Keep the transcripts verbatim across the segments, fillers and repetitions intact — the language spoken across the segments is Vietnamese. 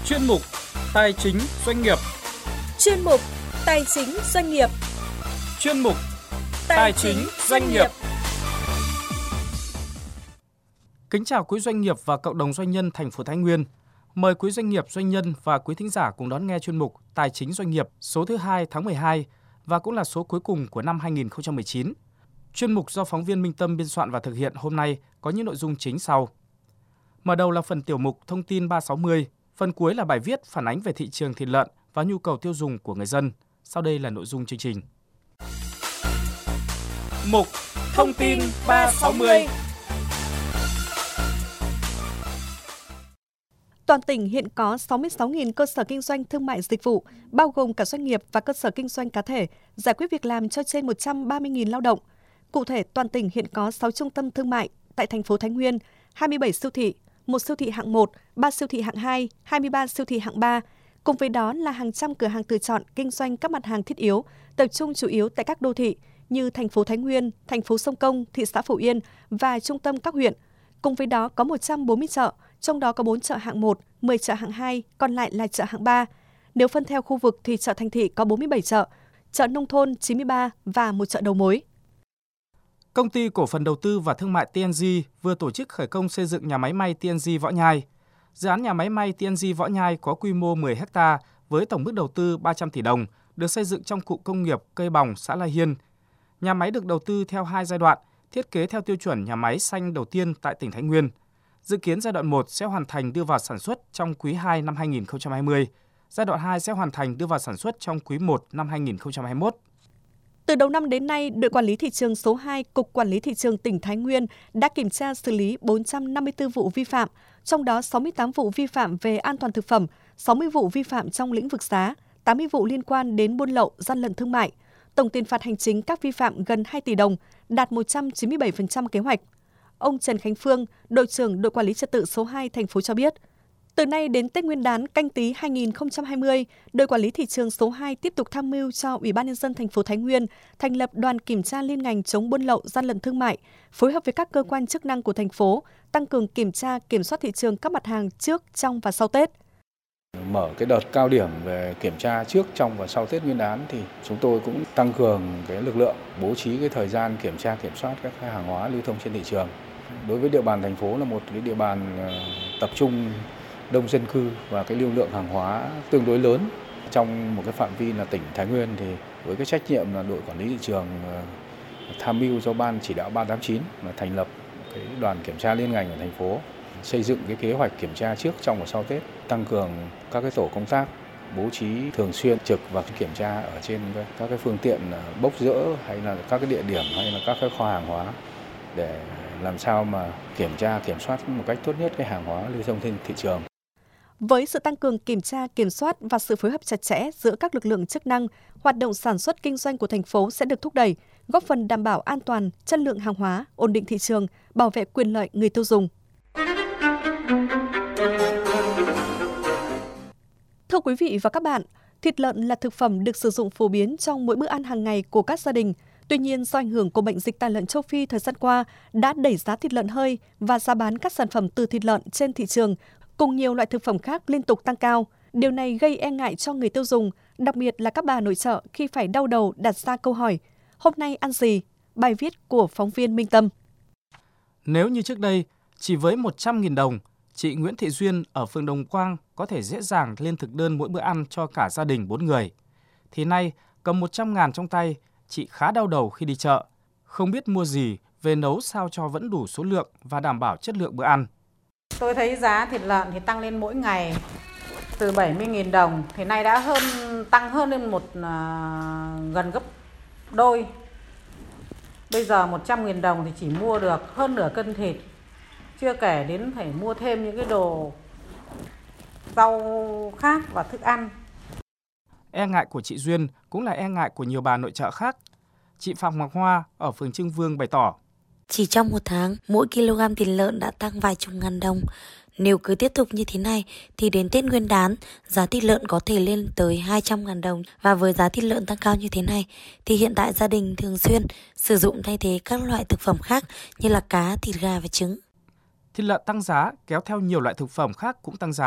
Chuyên mục Tài chính doanh nghiệp. Chuyên mục Tài chính doanh nghiệp. Chuyên mục Tài chính doanh nghiệp. Kính chào quý doanh nghiệp và cộng đồng doanh nhân thành phố Thái Nguyên. Mời quý doanh nghiệp, doanh nhân và quý thính giả cùng đón nghe chuyên mục Tài chính doanh nghiệp số thứ hai tháng mười hai và cũng là số cuối cùng của năm hai nghìn không trăm mười chín. Chuyên mục do phóng viên Minh Tâm biên soạn và thực hiện hôm nay có những nội dung chính sau. Mở đầu là phần tiểu mục Thông tin ba sáu mươi, phần cuối là bài viết phản ánh về thị trường thịt lợn và nhu cầu tiêu dùng của người dân. Sau đây là nội dung chương trình. Mục Thông tin ba sáu mươi. Toàn tỉnh hiện có sáu mươi sáu nghìn cơ sở kinh doanh thương mại dịch vụ, bao gồm cả doanh nghiệp và cơ sở kinh doanh cá thể, giải quyết việc làm cho trên một trăm ba mươi nghìn lao động. Cụ thể, toàn tỉnh hiện có sáu trung tâm thương mại tại thành phố Thái Nguyên, hai mươi bảy siêu thị, một siêu thị hạng một, ba siêu thị hạng hai, hai mươi ba siêu thị hạng ba. Cùng với đó là hàng trăm cửa hàng tự chọn kinh doanh các mặt hàng thiết yếu, tập trung chủ yếu tại các đô thị như thành phố Thái Nguyên, thành phố Sông Công, thị xã Phổ Yên và trung tâm các huyện. Cùng với đó có một trăm bốn mươi chợ, trong đó có bốn chợ hạng một, mười chợ hạng hai, còn lại là chợ hạng ba. Nếu phân theo khu vực thì chợ thành thị có bốn mươi bảy chợ, chợ nông thôn chín mươi ba và một chợ đầu mối. Công ty cổ phần đầu tư và thương mại tê en giê vừa tổ chức khởi công xây dựng nhà máy may tê en giê Võ Nhai. Dự án nhà máy may tê en giê Võ Nhai có quy mô mười héc ta với tổng mức đầu tư ba trăm tỷ đồng, được xây dựng trong cụm công nghiệp Cây Bòng, xã La Hiên. Nhà máy được đầu tư theo hai giai đoạn, thiết kế theo tiêu chuẩn nhà máy xanh đầu tiên tại tỉnh Thái Nguyên. Dự kiến giai đoạn một sẽ hoàn thành đưa vào sản xuất trong quý hai năm hai nghìn không trăm hai mươi. Giai đoạn hai sẽ hoàn thành đưa vào sản xuất trong quý một năm hai nghìn không trăm hai mươi mốt. Từ đầu năm đến nay, đội quản lý thị trường số hai, Cục Quản lý Thị trường tỉnh Thái Nguyên đã kiểm tra xử lý bốn trăm năm mươi tư vụ vi phạm, trong đó sáu mươi tám vụ vi phạm về an toàn thực phẩm, sáu mươi vụ vi phạm trong lĩnh vực giá, tám mươi vụ liên quan đến buôn lậu, gian lận thương mại. Tổng tiền phạt hành chính các vi phạm gần hai tỷ đồng, đạt một trăm chín mươi bảy phần trăm kế hoạch. Ông Trần Khánh Phương, đội trưởng đội quản lý trật tự số hai thành phố cho biết, từ nay đến Tết Nguyên đán Canh Tý hai nghìn không trăm hai mươi, đội quản lý thị trường số hai tiếp tục tham mưu cho Ủy ban nhân dân thành phố Thái Nguyên thành lập đoàn kiểm tra liên ngành chống buôn lậu, gian lận thương mại, phối hợp với các cơ quan chức năng của thành phố, tăng cường kiểm tra, kiểm soát thị trường các mặt hàng trước, trong và sau Tết. Mở cái đợt cao điểm về kiểm tra trước, trong và sau Tết Nguyên đán thì chúng tôi cũng tăng cường cái lực lượng, bố trí cái thời gian kiểm tra, kiểm soát các hàng hóa lưu thông trên thị trường. Đối với địa bàn thành phố là một cái địa bàn tập trung đông dân cư và cái lưu lượng hàng hóa tương đối lớn. Trong một cái phạm vi là tỉnh Thái Nguyên thì với cái trách nhiệm là đội quản lý thị trường tham mưu cho ban chỉ đạo ba tám chín là thành lập cái đoàn kiểm tra liên ngành ở thành phố, xây dựng cái kế hoạch kiểm tra trước, trong và sau Tết, tăng cường các cái tổ công tác, bố trí thường xuyên trực và kiểm tra ở trên các cái phương tiện bốc dỡ hay là các cái địa điểm hay là các cái kho hàng hóa để làm sao mà kiểm tra, kiểm soát một cách tốt nhất cái hàng hóa lưu thông trên thị trường. Với sự tăng cường kiểm tra, kiểm soát và sự phối hợp chặt chẽ giữa các lực lượng chức năng, hoạt động sản xuất kinh doanh của thành phố sẽ được thúc đẩy, góp phần đảm bảo an toàn, chất lượng hàng hóa, ổn định thị trường, bảo vệ quyền lợi người tiêu dùng. Thưa quý vị và các bạn, thịt lợn là thực phẩm được sử dụng phổ biến trong mỗi bữa ăn hàng ngày của các gia đình. Tuy nhiên, do ảnh hưởng của bệnh dịch tả lợn châu Phi thời gian qua đã đẩy giá thịt lợn hơi và giá bán các sản phẩm từ thịt lợn trên thị trường cùng nhiều loại thực phẩm khác liên tục tăng cao. Điều này gây e ngại cho người tiêu dùng, đặc biệt là các bà nội trợ khi phải đau đầu đặt ra câu hỏi: hôm nay ăn gì? Bài viết của phóng viên Minh Tâm. Nếu như trước đây, chỉ với một trăm nghìn đồng, chị Nguyễn Thị Duyên ở phường Đồng Quang có thể dễ dàng lên thực đơn mỗi bữa ăn cho cả gia đình bốn người, thì nay cầm một trăm ngàn trong tay, chị khá đau đầu khi đi chợ, không biết mua gì về nấu sao cho vẫn đủ số lượng và đảm bảo chất lượng bữa ăn. Tôi thấy giá thịt lợn thì tăng lên mỗi ngày từ bảy mươi nghìn đồng, thì nay đã hơn tăng hơn lên một uh, gần gấp đôi. Bây giờ một trăm nghìn đồng thì chỉ mua được hơn nửa cân thịt, chưa kể đến phải mua thêm những cái đồ rau khác và thức ăn. E ngại của chị Duyên cũng là e ngại của nhiều bà nội trợ khác. Chị Phạm Ngọc Hoa ở phường Trưng Vương bày tỏ: Chỉ trong một tháng, mỗi kg thịt lợn đã tăng vài chục ngàn đồng. Nếu cứ tiếp tục như thế này thì đến Tết Nguyên đán, giá thịt lợn có thể lên tới hai trăm ngàn đồng. Và với giá thịt lợn tăng cao như thế này thì hiện tại gia đình thường xuyên sử dụng thay thế các loại thực phẩm khác như là cá, thịt gà và trứng. Thịt lợn tăng giá kéo theo nhiều loại thực phẩm khác cũng tăng giá,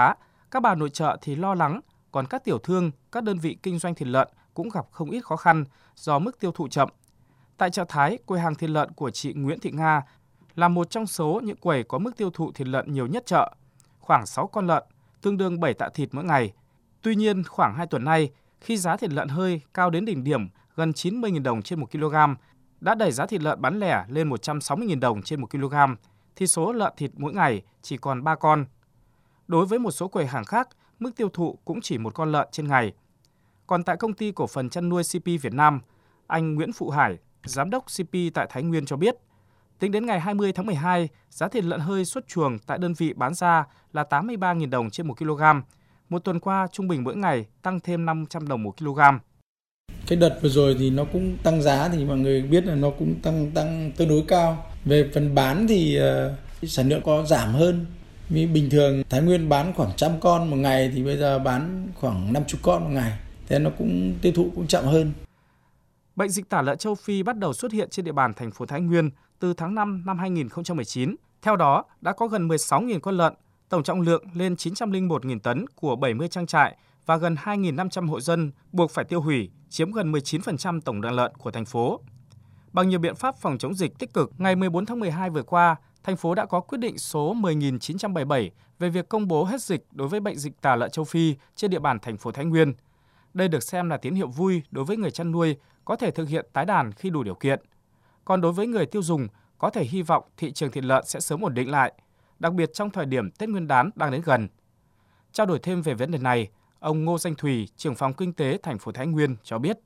Các bà nội trợ thì lo lắng, còn các tiểu thương, các đơn vị kinh doanh thịt lợn cũng gặp không ít khó khăn do mức tiêu thụ chậm. Tại chợ Thái, quầy hàng thịt lợn của chị Nguyễn Thị Nga là một trong số những quầy có mức tiêu thụ thịt lợn nhiều nhất chợ, khoảng sáu con lợn, tương đương bảy tạ thịt mỗi ngày. Tuy nhiên, khoảng hai tuần nay, khi giá thịt lợn hơi cao đến đỉnh điểm gần chín mươi nghìn đồng trên một kg, đã đẩy giá thịt lợn bán lẻ lên một trăm sáu mươi nghìn đồng trên một kg, thì số lợn thịt mỗi ngày chỉ còn ba con. Đối với một số quầy hàng khác, mức tiêu thụ cũng chỉ một con lợn trên ngày. Còn tại công ty cổ phần chăn nuôi xê pê Việt Nam, anh Nguyễn Phụ Hải, giám đốc xê pê tại Thái Nguyên cho biết, tính đến ngày hai mươi tháng mười hai, giá thịt lợn hơi xuất chuồng tại đơn vị bán ra là tám mươi ba nghìn đồng trên một kg. Một tuần qua, trung bình mỗi ngày tăng thêm năm trăm đồng một kg. Cái đợt vừa rồi thì nó cũng tăng giá, thì mọi người biết là nó cũng tăng tăng tương đối cao. Về phần bán thì uh, sản lượng có giảm hơn. Vì bình thường Thái Nguyên bán khoảng trăm con một ngày thì bây giờ bán khoảng năm mươi con một ngày. Thế nó cũng tiêu thụ cũng chậm hơn. Bệnh dịch tả lợn châu Phi bắt đầu xuất hiện trên địa bàn thành phố Thái Nguyên từ tháng năm năm hai nghìn không trăm mười chín. Theo đó, đã có gần mười sáu nghìn con lợn, tổng trọng lượng lên chín trăm lẻ một nghìn tấn của bảy mươi trang trại và gần hai nghìn năm trăm hộ dân buộc phải tiêu hủy, chiếm gần mười chín phần trăm tổng đàn lợn của thành phố. Bằng nhiều biện pháp phòng chống dịch tích cực, ngày mười bốn tháng mười hai vừa qua, thành phố đã có quyết định số mười nghìn chín trăm bảy mươi bảy về việc công bố hết dịch đối với bệnh dịch tả lợn châu Phi trên địa bàn thành phố Thái Nguyên. Đây được xem là tín hiệu vui đối với người chăn nuôi có thể thực hiện tái đàn khi đủ điều kiện. Còn đối với người tiêu dùng, có thể hy vọng thị trường thịt lợn sẽ sớm ổn định lại, đặc biệt trong thời điểm Tết Nguyên đán đang đến gần. Trao đổi thêm về vấn đề này, ông Ngô Danh Thùy, trưởng phòng kinh tế thành phố Thái Nguyên cho biết.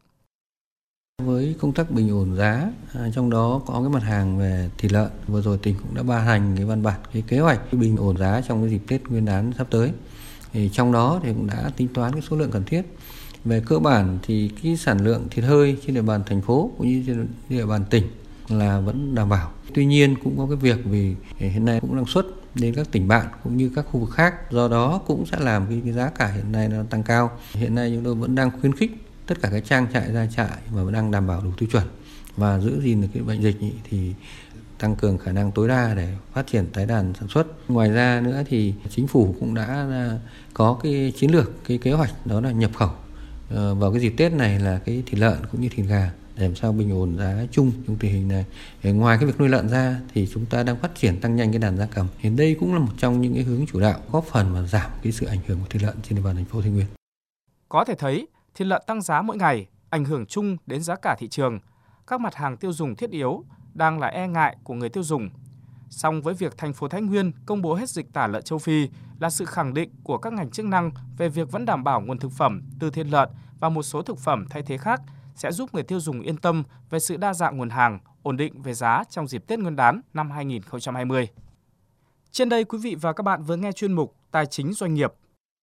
Với công tác bình ổn giá, trong đó có cái mặt hàng về thịt lợn, vừa rồi tỉnh cũng đã ban hành cái văn bản, cái kế hoạch bình ổn giá trong cái dịp Tết Nguyên đán sắp tới. Thì trong đó thì cũng đã tính toán cái số lượng cần thiết. Về cơ bản thì cái sản lượng thịt hơi trên địa bàn thành phố cũng như trên địa bàn tỉnh là vẫn đảm bảo. Tuy nhiên cũng có cái việc vì hiện nay cũng đang xuất đến các tỉnh bạn cũng như các khu vực khác, do đó cũng sẽ làm cái, cái giá cả hiện nay nó tăng cao. Hiện nay chúng tôi vẫn đang khuyến khích tất cả các trang trại gia trại và vẫn đang đảm bảo đủ tiêu chuẩn và giữ gìn được cái bệnh dịch ý, thì tăng cường khả năng tối đa để phát triển tái đàn sản xuất. Ngoài ra nữa thì chính phủ cũng đã có cái chiến lược, cái kế hoạch đó là nhập khẩu vào cái dịp Tết này là cái thịt lợn cũng như thịt gà để làm sao bình ổn giá chung trong tình hình này. Để ngoài cái việc nuôi lợn ra thì chúng ta đang phát triển tăng nhanh cái đàn gia cầm. Thì đây cũng là một trong những cái hướng chủ đạo góp phần mà giảm cái sự ảnh hưởng của thịt lợn trên địa bàn thành phố Thái Nguyên. Có thể thấy, thịt lợn tăng giá mỗi ngày ảnh hưởng chung đến giá cả thị trường. Các mặt hàng tiêu dùng thiết yếu đang là e ngại của người tiêu dùng. Song với việc thành phố Thái Nguyên công bố hết dịch tả lợn châu Phi là sự khẳng định của các ngành chức năng về việc vẫn đảm bảo nguồn thực phẩm từ thịt lợn và một số thực phẩm thay thế khác sẽ giúp người tiêu dùng yên tâm về sự đa dạng nguồn hàng, ổn định về giá trong dịp Tết Nguyên đán năm hai nghìn không trăm hai mươi. Trên đây quý vị và các bạn vừa nghe chuyên mục Tài chính doanh nghiệp